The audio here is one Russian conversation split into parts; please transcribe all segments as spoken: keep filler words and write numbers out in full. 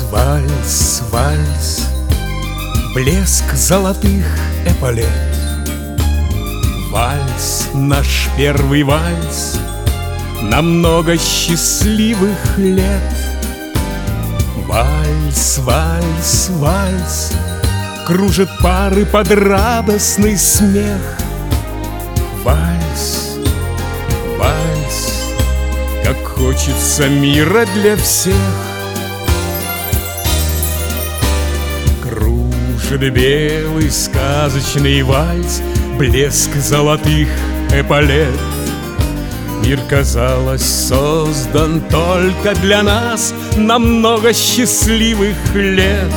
Вальс, вальс, блеск золотых эполет. Вальс, наш первый вальс на много счастливых лет. Вальс, вальс, вальс, кружат пары под радостный смех. Вальс, вальс, как хочется мира для всех. Кружит белый сказочный вальс, блеск золотых эполет. Мир, казалось, создан только для нас на много счастливых лет.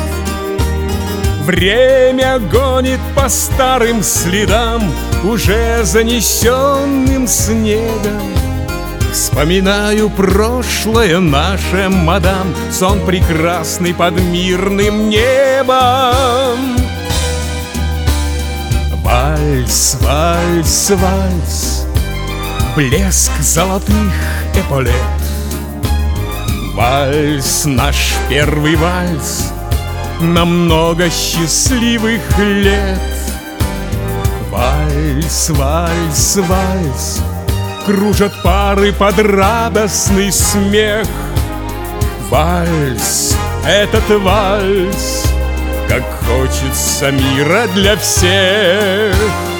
Время гонит по старым следам, уже занесенным снегом. Вспоминаю прошлое наше, мадам, сон прекрасный под мирным небом. Вальс, вальс, вальс, блеск золотых эполет. Вальс, наш первый вальс на много счастливых лет. Вальс, вальс, вальс, кружат пары под радостный смех. Вальс, этот вальс, как хочется мира для всех.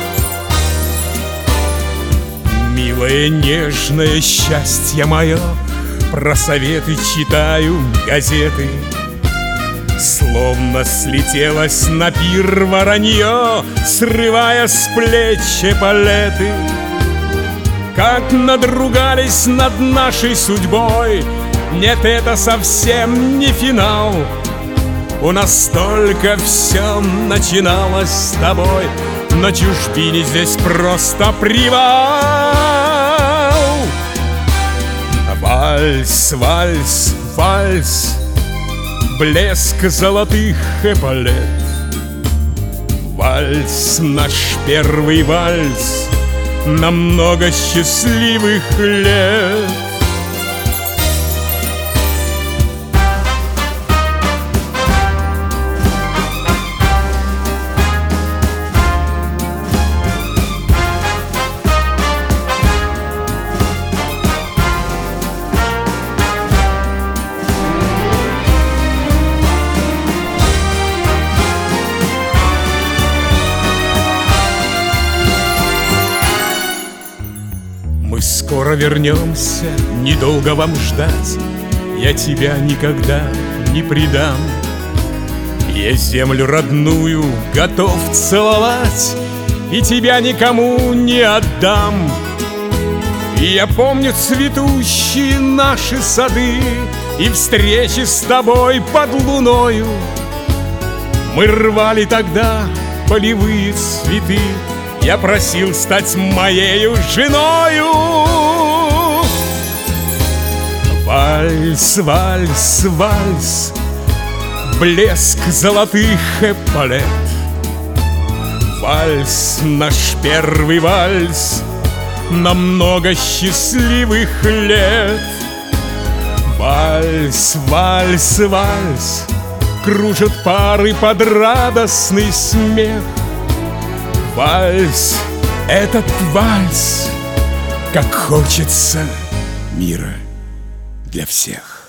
Милое, нежное счастье мое, про советы читаю газеты. Словно слетелось на пир воронье, срывая с плеч эполеты. Как надругались над нашей судьбой, нет, это совсем не финал. У нас только все начиналось с тобой, на чужбине здесь просто привал. Вальс, вальс, вальс, блеск золотых эполет. Вальс, наш первый вальс на много счастливых лет. Мы скоро вернемся, недолго вам ждать, я тебя никогда не предам. Я землю родную готов целовать и тебя никому не отдам. И я помню цветущие наши сады и встречи с тобой под луною. Мы рвали тогда полевые цветы, я просил стать моею женою. Вальс, вальс, вальс, блеск золотых эполет. Вальс, наш первый вальс на много счастливых лет. Вальс, вальс, вальс, кружат пары под радостный смех. Вальс, этот вальс, как хочется мира для всех.